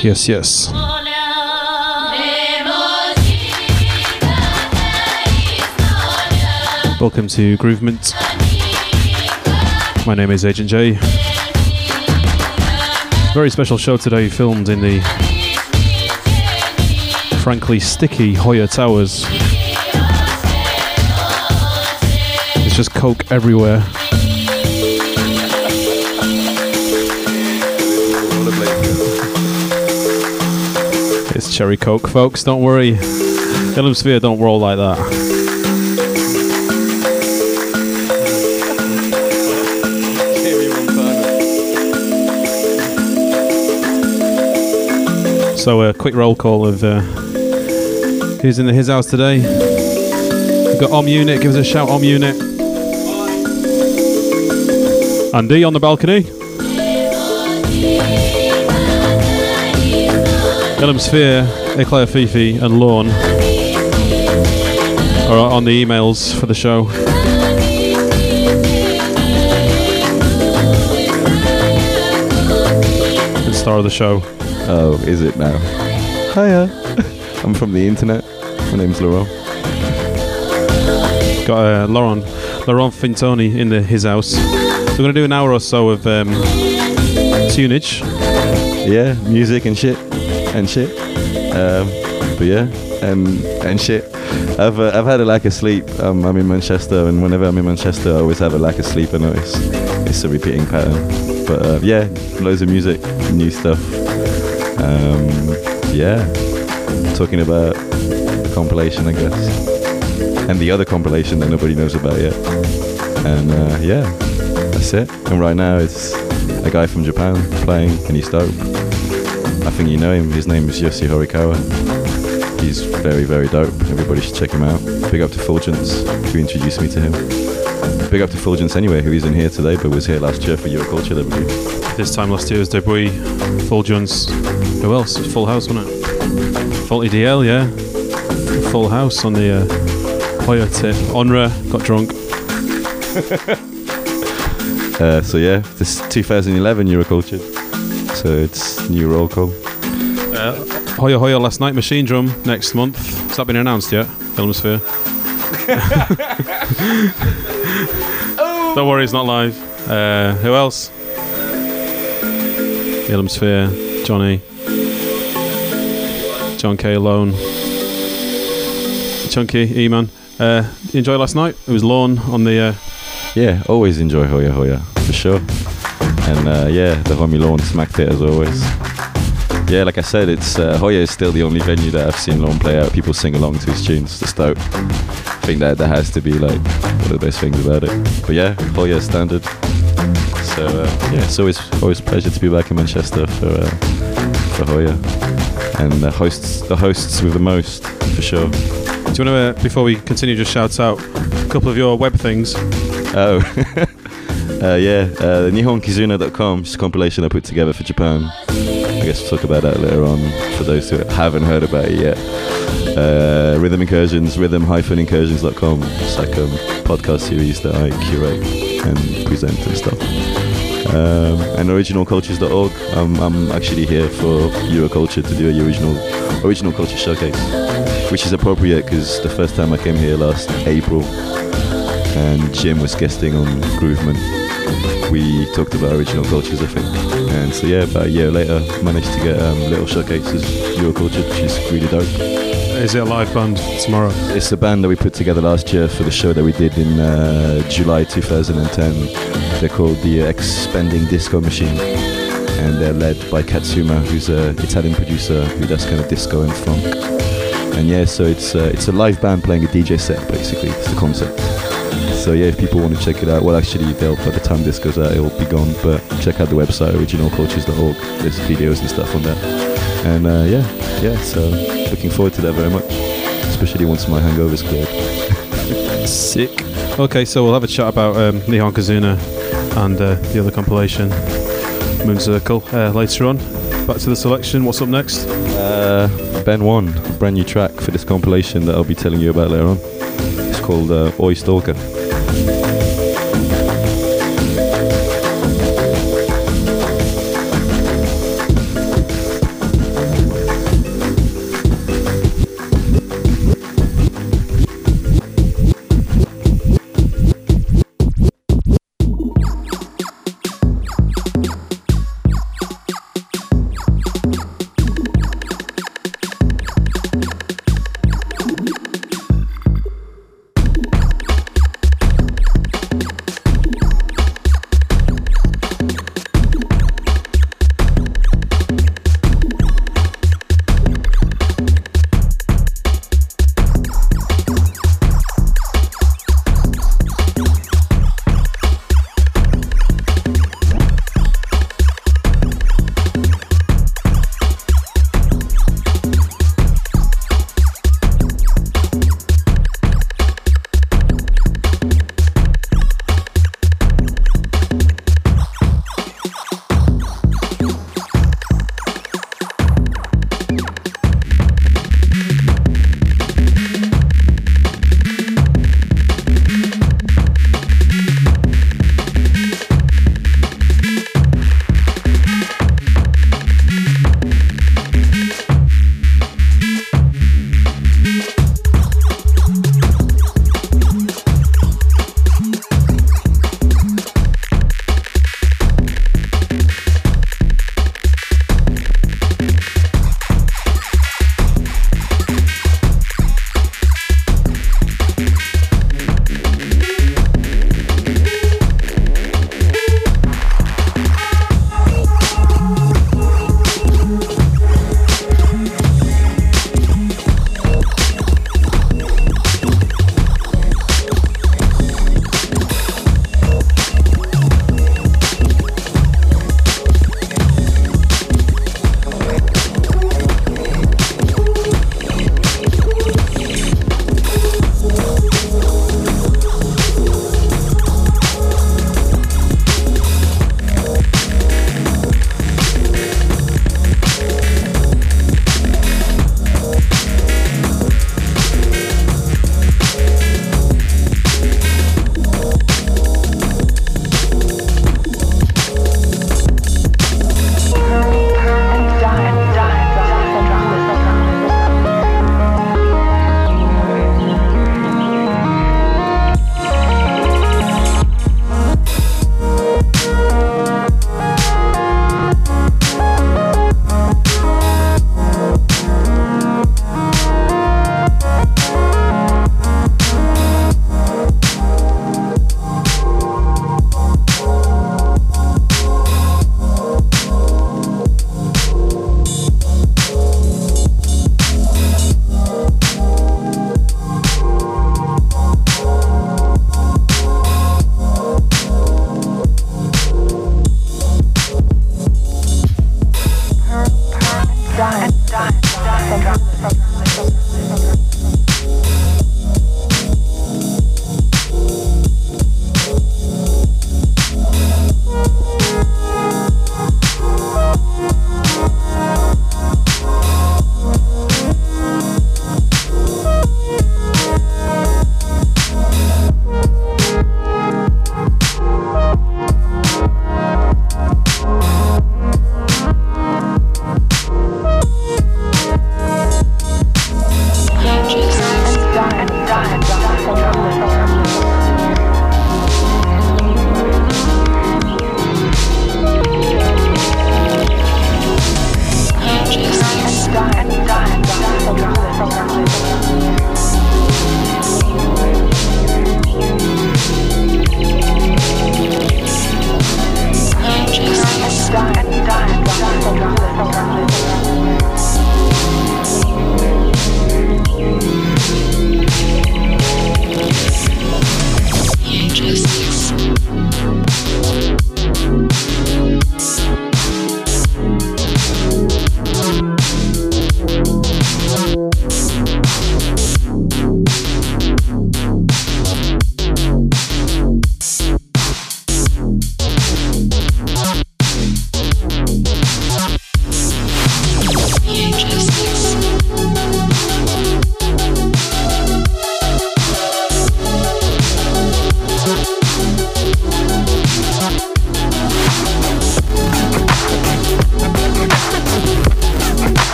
Yes, yes. Welcome to Groovement. My name is Agent J. Very special show today, filmed in the frankly sticky Hoya Towers. It's just coke everywhere. It's cherry coke, folks, don't worry. Ilum Sphere don't roll like that. So a quick roll call of who's in his house today. We've got Om Unit, give us a shout, Om Unit. Andy on the balcony. Ilum Sphere, Eclair Fifi and Lorne are on the emails for the show. And star of the show. Oh, is it now? Hiya. I'm from the internet. My name's Laurent. Got Laurent Fintoni in his house. So we're going to do an hour or so of tunage. Yeah, music and shit. But yeah, and shit. I've had a lack of sleep. I'm in Manchester, and whenever I'm in Manchester, I always have a lack of sleep. I notice it's a repeating pattern. But yeah, loads of music, new stuff. Yeah, talking about the compilation, I guess, and the other compilation that nobody knows about yet. And yeah, that's it. And right now it's a guy from Japan playing, and he's dope. I think you know him. His name is Yoshi Horikawa. He's very, very dope. Everybody should check him out. Big up to Fulgence, who introduced me to him. Big up to Fulgence anyway, who isn't here today, but was here last year for Euroculture, I believe. This time last year was Debris, Fulgence. Who else? Full House, wasn't it? Faulty DL, yeah. Full House on the Hoya tip. Onra got drunk. So yeah, this is 2011 Euroculture. So it's new roll call. Hoya Hoya last night, Machine Drum next month. Has that been announced yet? Ilum Sphere. Don't worry, it's not live. Who else? Ilum Sphere, Johnny, John K. Alone, Chunky, E-Man. You enjoy last night? It was Lorne on the... Yeah, always enjoy Hoya, for sure. And yeah, the homie Lorne smacked it as always. Yeah, like I said, it's Hoya is still the only venue that I've seen Lorne play at. People sing along to his tunes. It's dope. I think that has to be like one of the best things about it. But yeah, Hoya is standard. So yeah, it's always a pleasure to be back in Manchester for Hoya. And the hosts with the most, for sure. Do you want to, before we continue, just shout out a couple of your web things? Oh, yeah, NihonKizuna.com, just a compilation I put together for Japan. I guess we'll talk about that later on for those who haven't heard about it yet. Rhythm Incursions, rhythm-incursions.com. It's like a podcast series that I curate and present and stuff. And originalcultures.org. I'm actually here for Euroculture to do a original culture showcase, which is appropriate because the first time I came here last April and Jim was guesting on Groovement, we talked about original cultures, I think. And so yeah, about a year later, managed to get little showcases Euroculture, which is really dope. Is it a live band tomorrow? It's a band that we put together last year for the show that we did in July 2010. They're called the Expanding Disco Machine, and they're led by Katsuma, who's an Italian producer who does kind of disco and funk. And yeah, so it's a live band playing a DJ set, basically. It's the concept. So yeah, if people want to check it out, well, actually, by the time this goes out, it'll be gone. But check out the website, originalcultures.org. There's videos and stuff on there. And yeah. So looking forward to that very much, especially once my hangover's cleared. Sick. Okay, so we'll have a chat about Nihon Kizuna and the other compilation, Moon Circle, later on. Back to the selection. What's up next? Ben One, a brand new track for this compilation that I'll be telling you about later on. It's called Oi Stalker.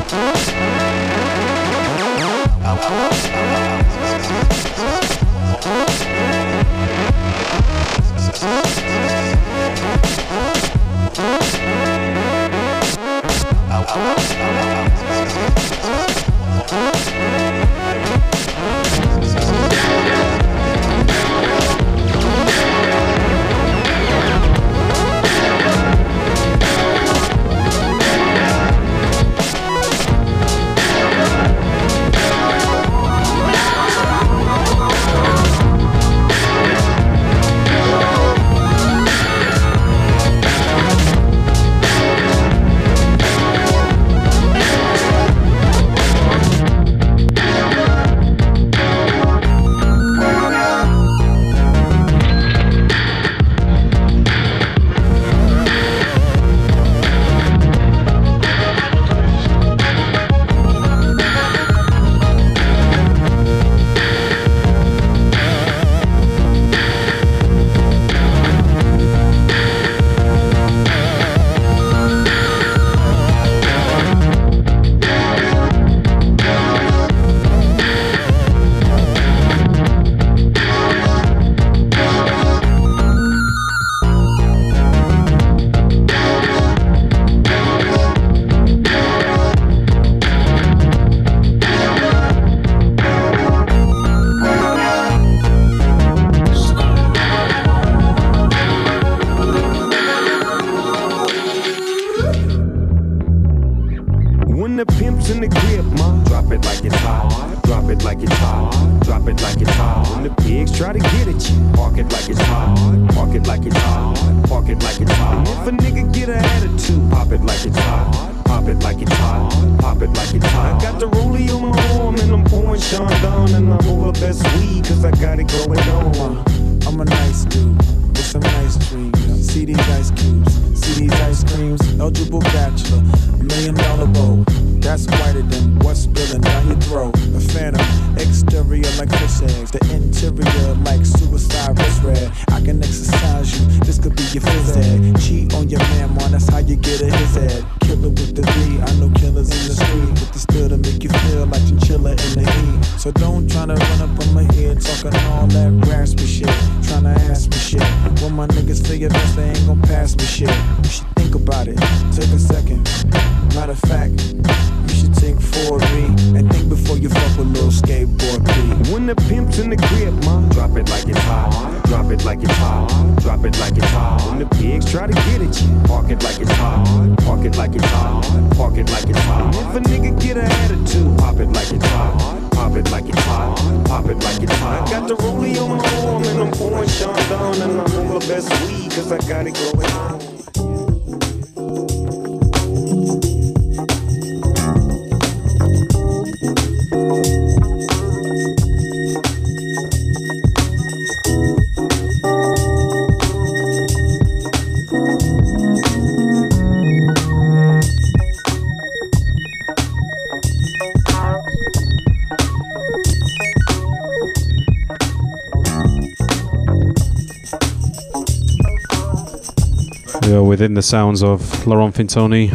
We are within the sounds of Laurent Fintoni,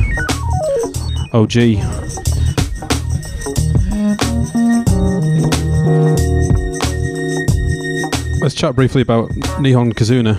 OG. Let's chat briefly about Nihon Kizuna,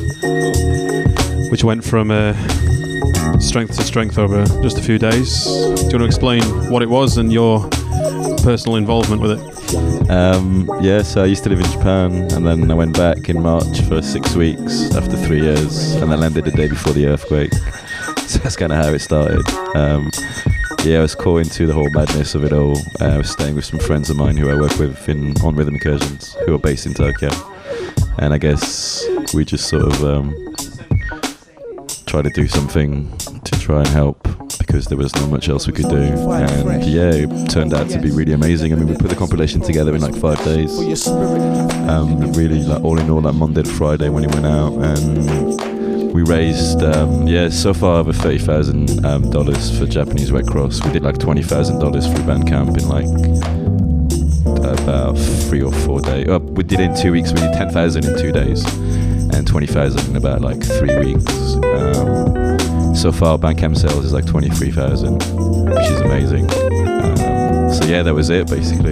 which went from strength to strength over just a few days. Do you want to explain what it was and your personal involvement with it? Yeah, so I used to live in Japan, and then I went back in March for 6 weeks after 3 years, and I landed the day before the earthquake. So that's kind of how it started. Yeah, I was caught into the whole madness of it all. I was staying with some friends of mine who I work with on Rhythm Incursions, who are based in Tokyo. And I guess we just sort of tried to do something to try and help, because there was not much else we could do. And yeah, it turned out to be really amazing. I mean, we put the compilation together in like 5 days. Really, like all in all, like Monday to Friday when it went out, and we raised so far over $30,000 for Japanese Red Cross. We did like $20,000 through Bandcamp in like about 3 or 4 days. We did it in 2 weeks. We did 10,000 in 2 days, and 20,000 in about like 3 weeks. so far Bandcamp sales is like 23,000, which is amazing. So yeah, that was it basically.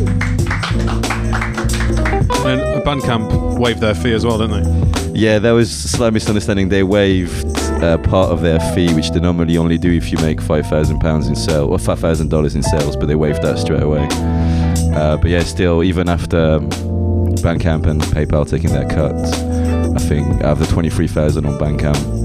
And Bandcamp waived their fee as well, didn't they? Yeah, that was a slight misunderstanding. They waived part of their fee, which they normally only do if you make £5,000 in sales or $5,000 in sales, but they waived that straight away. But yeah, still, even after Bandcamp and PayPal taking their cut, I think out of the 23,000 on Bandcamp,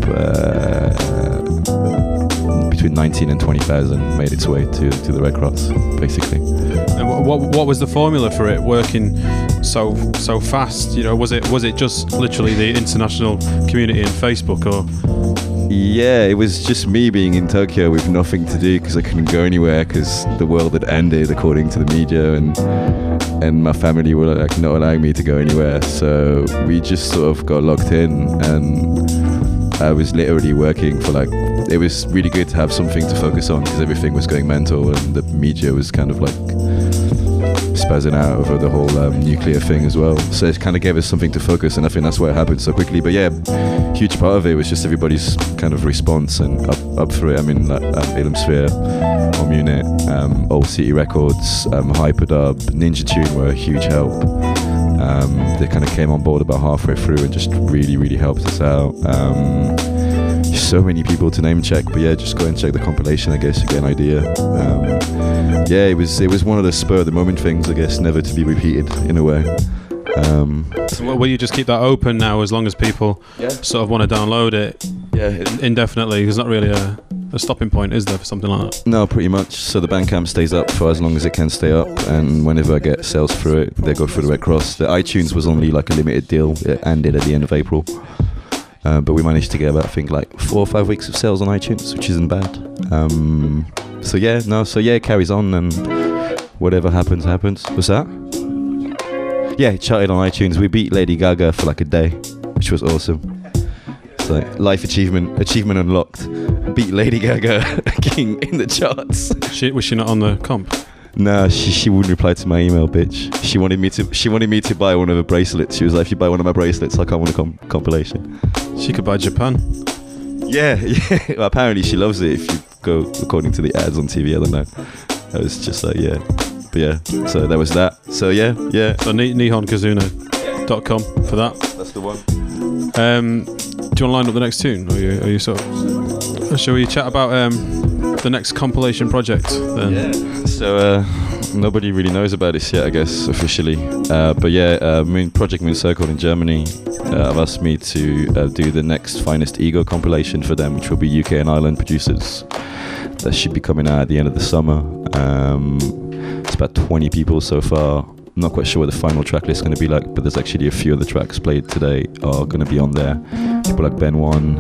between 19 and 20,000 made its way to the Red Cross, basically. And what was the formula for it working so fast? You know, was it just literally the international community in Facebook, or? Yeah, it was just me being in Tokyo with nothing to do because I couldn't go anywhere because the world had ended according to the media, and my family were like not allowing me to go anywhere. So we just sort of got locked in, and I was literally working for like, it was really good to have something to focus on because everything was going mental and the media was kind of like spazzing out over the whole nuclear thing as well. So it kind of gave us something to focus, and I think that's why it happened so quickly. But yeah, huge part of it was just everybody's kind of response and up for it. I mean, like Ilmsphere, Omunit, Old City Records, Hyperdub, Ninja Tune were a huge help. They kind of came on board about halfway through and just really helped us out. So many people to name check, but yeah, just go and check the compilation, I guess, to get an idea. Yeah, it was one of the spur of the moment things, I guess, never to be repeated in a way. So will you just keep that open now as long as people sort of want to download it indefinitely? There's not really a stopping point, is there, for something like that? No, pretty much. So the Bandcamp stays up for as long as it can stay up, and whenever I get sales through it, they go through the Red Cross. The iTunes was only like a limited deal. It ended at the end of April. But we managed to get about, I think, like 4 or 5 weeks of sales on iTunes, which isn't bad. So it carries on, and whatever happens. What's that? Yeah, it charted on iTunes. We beat Lady Gaga for like a day, which was awesome. It's like life achievement unlocked. Beat Lady Gaga King in the charts. Was she not on the comp? No, she wouldn't reply to my email, bitch. She wanted me to buy one of her bracelets. She was like, if you buy one of my bracelets, I'll come on a compilation. She could buy Japan. Yeah. Well, apparently she loves it if you go according to the ads on TV. I don't know. I was just like, yeah. But yeah, so that was that. So yeah. So NihonKazuna.com for that. That's the one. Do you want to line up the next tune? Or are you sort of... Shall we chat about the next compilation project then? Yeah. So nobody really knows about this yet, I guess, officially. But yeah, Project Moon Circle in Germany have asked me to do the next Finest Ego compilation for them, which will be UK and Ireland producers. That should be coming out at the end of the summer. It's about 20 people so far. I'm not quite sure what the final track list is going to be like, but there's actually a few of the tracks played today are going to be on there. People like Ben One,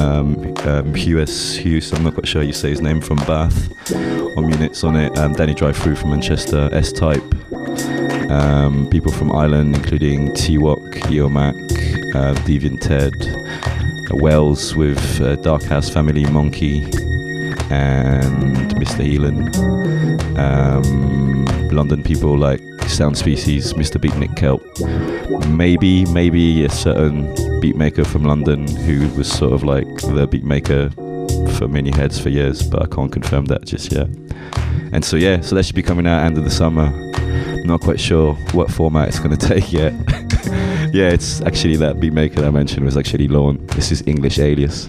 Hughes, I'm not quite sure how you say his name, from Bath, Omunit's on it, Danny Drive-Thru from Manchester, S-Type, people from Ireland, including T-Wok, Eomac, Deviant Ted, Wells with Dark House Family, Monkey, and Mr. Heelan. London people like Sound Species, Mr. Beatnik Kelp, maybe a certain beatmaker from London who was sort of like the beatmaker for Many Heads for years, but I can't confirm that just yet. And so that should be coming out end of the summer. Not quite sure what format it's going to take yet. Yeah, it's actually that beatmaker that I mentioned was actually Lorne. This is English alias.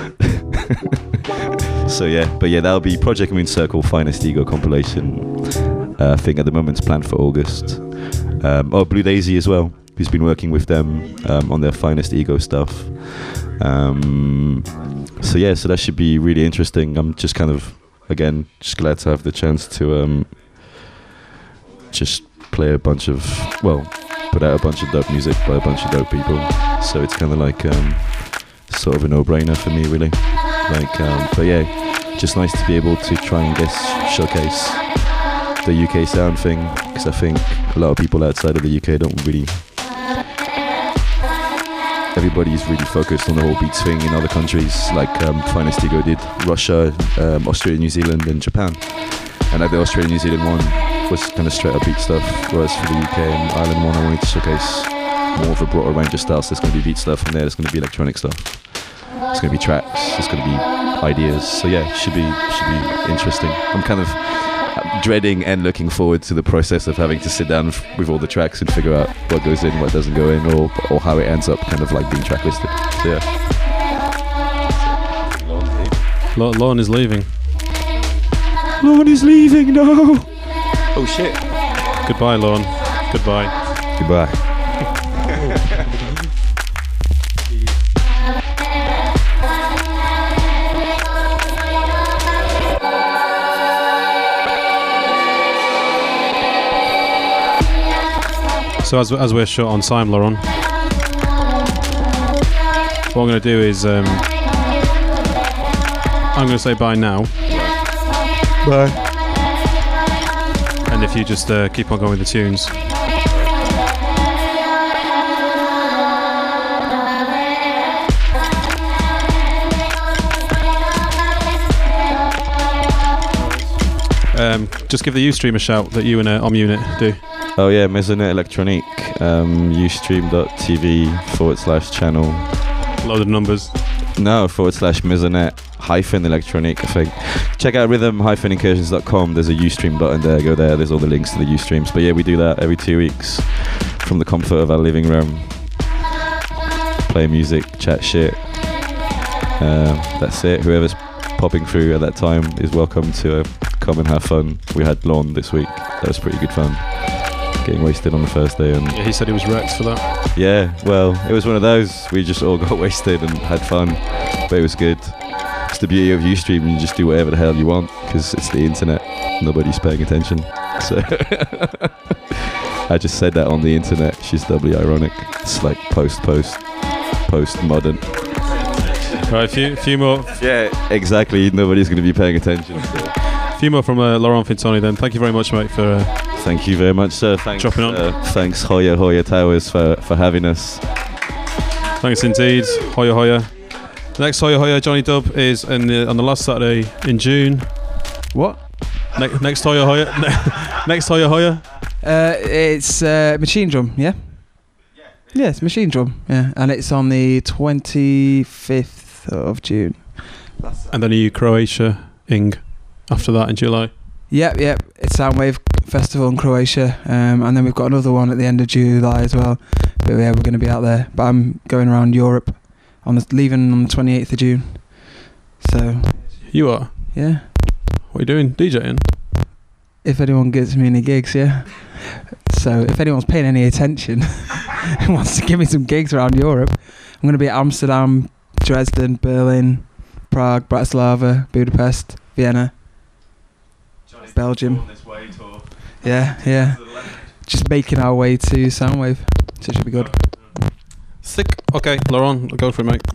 So that'll be Project Moon Circle Finest Ego compilation. I think at the moment it's planned for August. Blue Daisy as well, who's been working with them on their Finest Ego stuff. So that should be really interesting. I'm just kind of, again, just glad to have the chance to just play put out a bunch of dope music by a bunch of dope people. So it's kind of like sort of a no-brainer for me, really. But yeah, just nice to be able to try and showcase the UK sound thing, because I think a lot of people outside of the UK don't really... Everybody's really focused on the whole beats thing in other countries, like Finest Ego did, Russia, Australia, New Zealand and Japan. And like the Australia, New Zealand one was kind of straight up beat stuff, whereas for the UK and Ireland one I wanted to showcase more of a broader range of styles. There's going to be beat stuff, and there's going to be electronic stuff. It's going to be tracks. It's going to be ideas. So yeah, should be interesting. I'm kind of dreading and looking forward to the process of having to sit down with all the tracks and figure out what goes in, what doesn't go in, or how it ends up kind of like being track listed. So yeah. Lorne is leaving. Lorne is leaving, no! Oh shit. Goodbye, Lorne. Goodbye. Goodbye. So as we're short on time, Laurent, what I'm going to do is I'm going to say bye now. Bye. And if you just keep on going with the tunes. Just give the Ustream a shout that you and Omunit do. Oh yeah, Maisonette Electronique, ustream.tv/channel. Loaded numbers. No, /Maisonette-Electronique, I think. Check out rhythm-incursions.com. There's a Ustream button there. Go there. There's all the links to the Ustreams. But yeah, we do that every 2 weeks from the comfort of our living room. Play music, chat shit. That's it. Whoever's popping through at that time is welcome to come and have fun. We had Lorne this week. That was pretty good fun. Getting wasted on the first day. And yeah, he said he was wrecked for that. Yeah, well, it was one of those. We just all got wasted and had fun. But it was good. It's the beauty of Ustream. You just do whatever the hell you want because it's the internet. Nobody's paying attention. So I just said that on the internet. She's doubly ironic. It's like post-modern. Right, a few more. Yeah, exactly. Nobody's going to be paying attention. So. A few more from Laurent Fintoni then. Thank you very much, mate, for... Thank you very much, sir. Thanks, dropping on. Thanks, Hoya Towers, for having us. Thanks indeed, Hoya. The next Hoya Johnny Dub is on the last Saturday in June. What? Next Hoya. Next Hoya. It's Machine Drum, yeah? Yeah, it's Machine Drum, yeah. And it's on the 25th of June. And then are you Croatia-ing after that in July? Yep. It's Soundwave Festival in Croatia. And then we've got another one at the end of July as well. But yeah, we're going to be out there. But I'm going around Europe, leaving on the 28th of June. So... You are? Yeah. What are you doing? DJing? If anyone gives me any gigs, yeah. So if anyone's paying any attention and wants to give me some gigs around Europe, I'm going to be at Amsterdam, Dresden, Berlin, Prague, Bratislava, Budapest, Vienna, Belgium. Yeah. Just making our way to Soundwave. So it should be good. Sick. Okay, Laurent, go for it, mate.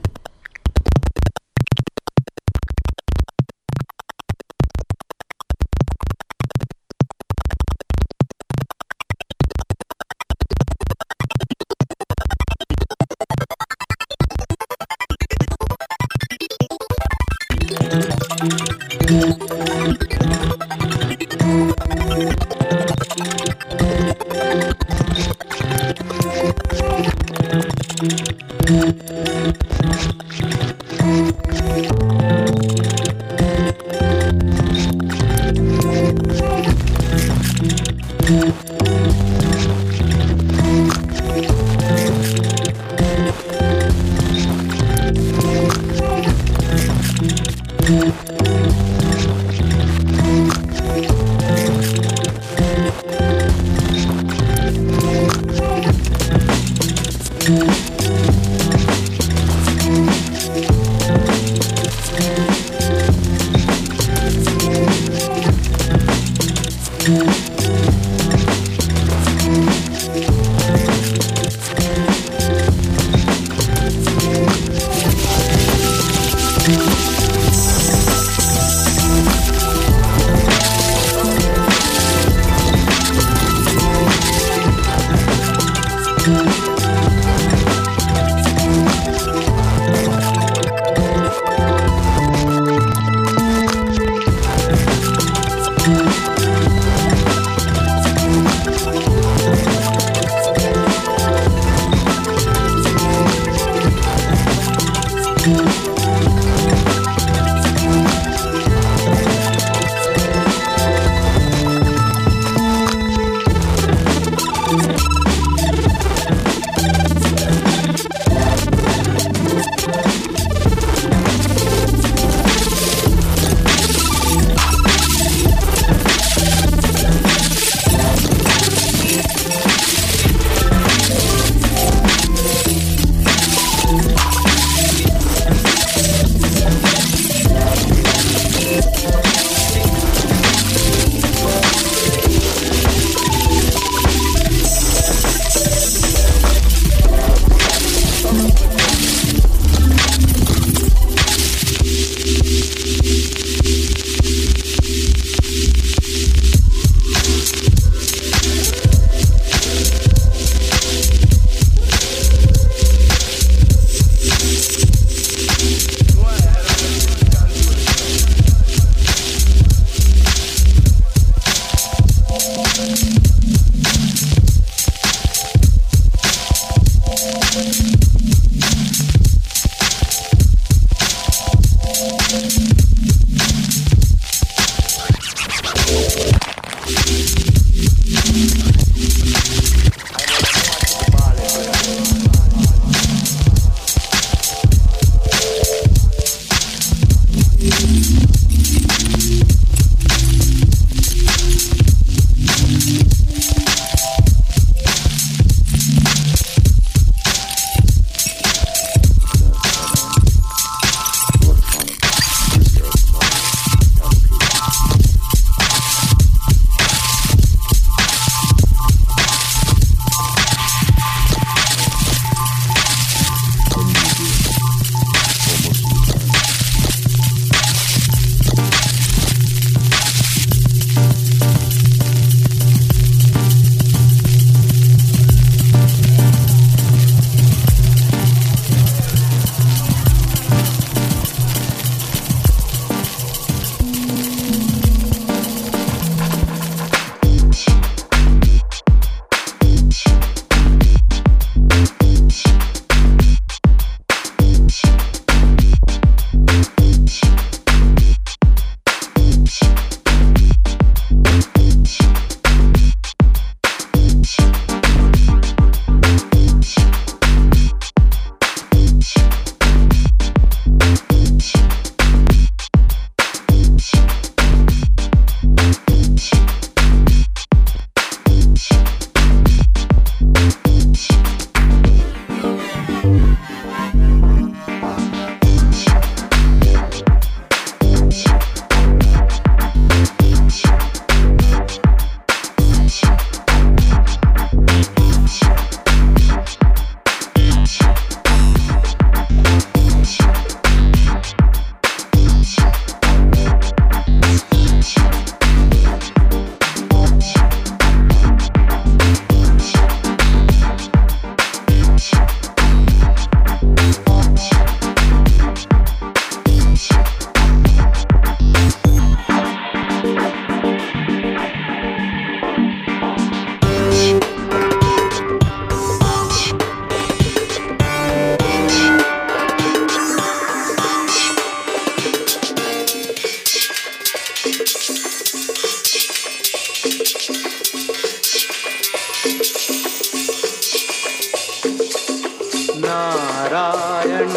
Narayan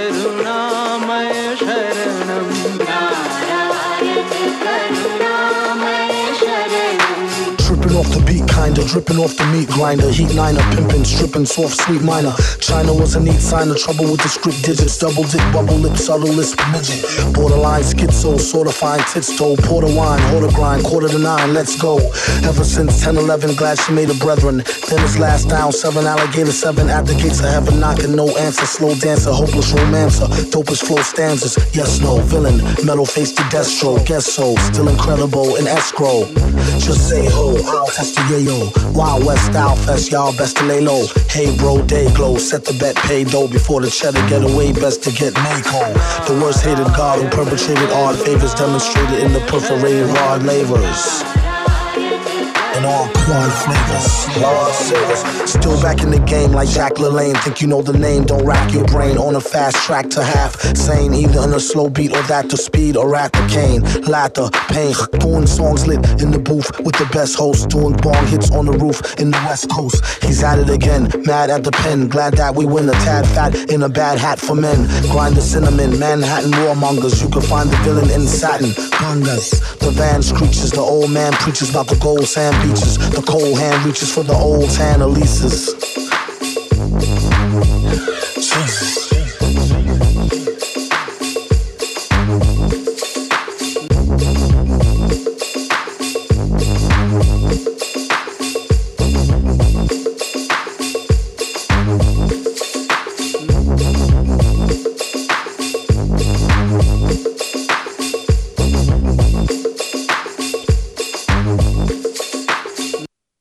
करुणामय शरणं नारायण करुणामय शरणं Tripping off the beat, kinda dripping off the meat grinder. Heat liner, pimping, stripping, soft, sweet minor. China was a neat sign of trouble with the script digits. Double dip, bubble lip, subtle lisp, midget. Borderline schizo, sort of fine, tits toe. Porter wine, order grind, 8:45, let's go. Ever since 10-11, glad she made a brethren. Then it's last down, 7 alligator, 7 at the gates of heaven, knocking, no answer. Slow dancer, hopeless romancer. Dopest flow stanzas, yes, no. Villain, metal face to Destro. Guess so, still incredible in escrow. Just say ho. I'll test the yayo. Wild West style fest, y'all best to lay low. Hey bro, day glow, set the bet, pay dough. Before the cheddar get away, best to get Mako. The worst hated god who perpetrated odd favors, demonstrated in the perforated rod lavers. And all quad flavors, Lord savers. Still back in the game like Jack LaLanne. Think you know the name, don't rack your brain. On a fast track to half sane, either on a slow beat or that to speed or at the cane. Laughter, pain, doing songs lit in the booth with the best host. Doing bong hits on the roof in the West Coast. He's at it again, mad at the pen. Glad that we win a tad fat in a bad hat for men. Grind the cinnamon, Manhattan warmongers. You can find the villain in satin. Bungas, the van screeches. The old man preaches about the gold sand beaches. The cold hand reaches for the old tan Elises.